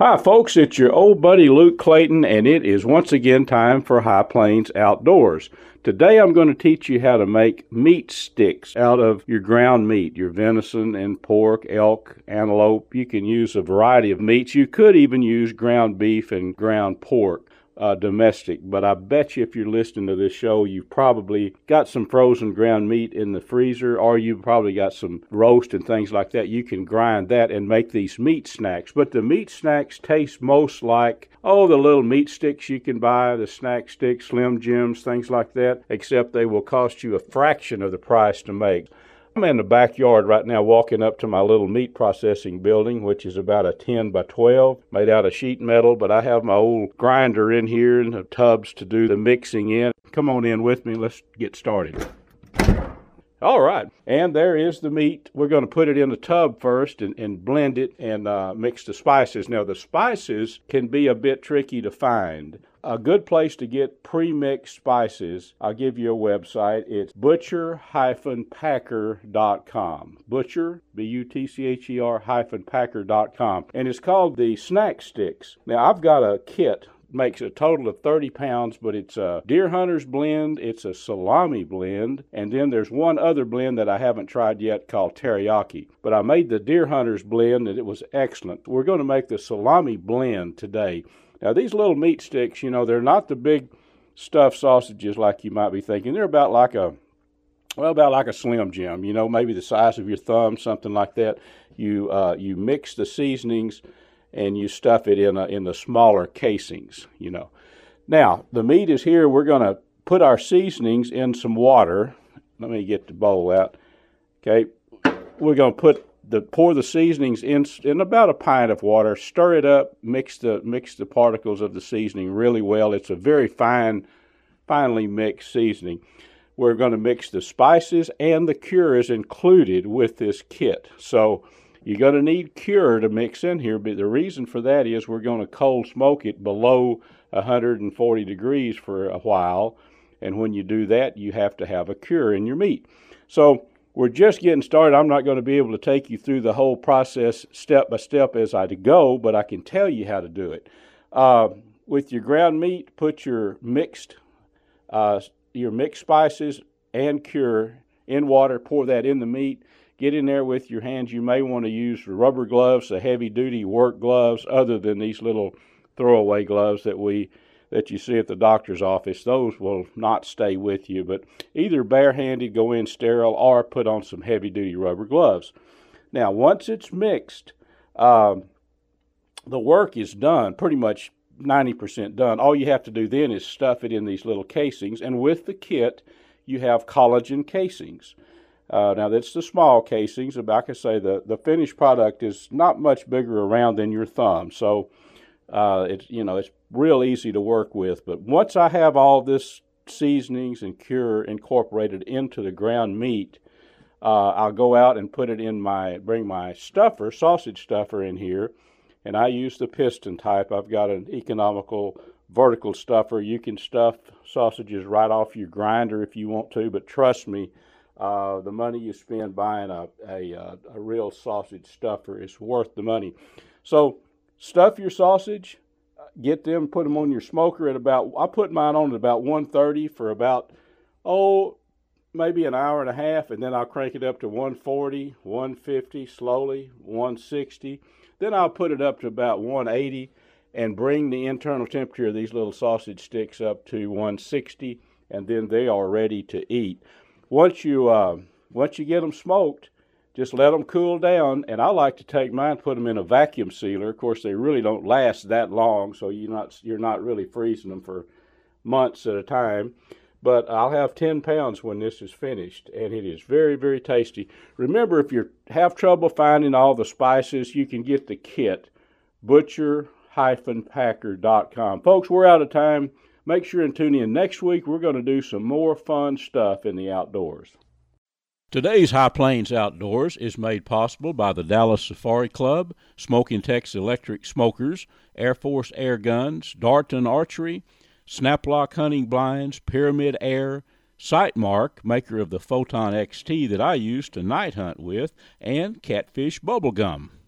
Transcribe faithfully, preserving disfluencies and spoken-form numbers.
Hi, folks. It's your old buddy Luke Clayton, and it is once again time for High Plains Outdoors. Today I'm going to teach you how to make meat sticks out of your ground meat, your venison and pork, elk, antelope. You can use a variety of meats. You could even use ground beef and ground pork. Uh, domestic, but I bet you if you're listening to this show, you've probably got some frozen ground meat in the freezer, or you've probably got some roast and things like that. You can grind that and make these meat snacks. But the meat snacks taste most like, oh, the little meat sticks you can buy, the snack sticks, Slim Jims, things like that, except they will cost you a fraction of the price to make. I'm in the backyard right now walking up to my little meat processing building, which is about a ten by twelve, made out of sheet metal, but I have my old grinder in here and the tubs to do the mixing in. Come on in with me. Let's get started. All right, and there is the meat. We're going to put it in a tub first and, and blend it and uh, mix the spices. Now, the spices can be a bit tricky to find. A good place to get pre-mixed spices, I'll give you a website. It's butcher dash packer dot com. Butcher, B U T C H E R hyphen packer dot com. And it's called the Snack Sticks. Now, I've got a kit. Makes a total of thirty pounds, but it's a Deer Hunter's blend, it's a salami blend, and then there's one other blend that I haven't tried yet called teriyaki. But I made the Deer Hunter's blend, and it was excellent. We're going to make the salami blend today. Now, these little meat sticks, you know, they're not the big stuffed sausages like you might be thinking. They're about like a, well, about like a Slim Jim, you know, maybe the size of your thumb, something like that. You, uh, you mix the seasonings and you stuff it in a, in the smaller casings, you know. Now, the meat is here. We're going to put our seasonings in some water. Let me get the bowl out. Okay. We're going to put the pour the seasonings in in about a pint of water. Stir it up. Mix the mix the particles of the seasoning really well. It's a very fine, finely mixed seasoning. We're going to mix the spices, and the cure is included with this kit. So you're going to need cure to mix in here, but the reason for that is we're going to cold smoke it below one hundred forty degrees for a while, and when you do that, you have to have a cure in your meat. So we're just getting started. I'm not going to be able to take you through the whole process step by step as I go, but I can tell you how to do it. Uh, with your ground meat, put your mixed, uh, your mixed spices and cure in water, pour that in the meat. Get in there with your hands. You may want to use rubber gloves, the heavy-duty work gloves, other than these little throwaway gloves that we that you see at the doctor's office. Those will not stay with you, but either barehanded, go in sterile, or put on some heavy-duty rubber gloves. Now, once it's mixed, um, the work is done, pretty much ninety percent done. All you have to do then is stuff it in these little casings, and with the kit, you have collagen casings. Uh, now, that's the small casings. Like I say, the, the finished product is not much bigger around than your thumb. So, uh, it's, you know, it's real easy to work with. But once I have all this seasonings and cure incorporated into the ground meat, uh, I'll go out and put it in my, bring my stuffer, sausage stuffer in here. And I use the piston type. I've got an economical vertical stuffer. You can stuff sausages right off your grinder if you want to, but trust me, Uh, the money you spend buying a, a, a real sausage stuffer is worth the money. So stuff your sausage, get them, put them on your smoker at about, I put mine on at about one thirty for about, oh, maybe an hour and a half, and then I'll crank it up to one forty, one fifty, slowly, one sixty. Then I'll put it up to about one eighty and bring the internal temperature of these little sausage sticks up to one sixty, and then they are ready to eat. Once you uh, once you get them smoked, just let them cool down. And I like to take mine, put them in a vacuum sealer. Of course, they really don't last that long, so you're not you're not really freezing them for months at a time. But I'll have ten pounds when this is finished, and it is very, very tasty. Remember, if you have trouble finding all the spices, you can get the kit, butcher dash packer dot com. Folks, we're out of time. Make sure and tune in next week. We're going to do some more fun stuff in the outdoors. Today's High Plains Outdoors is made possible by the Dallas Safari Club, Smoking Tex Electric Smokers, Air Force Air Guns, Darton Archery, Snaplock Hunting Blinds, Pyramid Air, Sightmark, maker of the Photon X T that I use to night hunt with, and Catfish Bubblegum.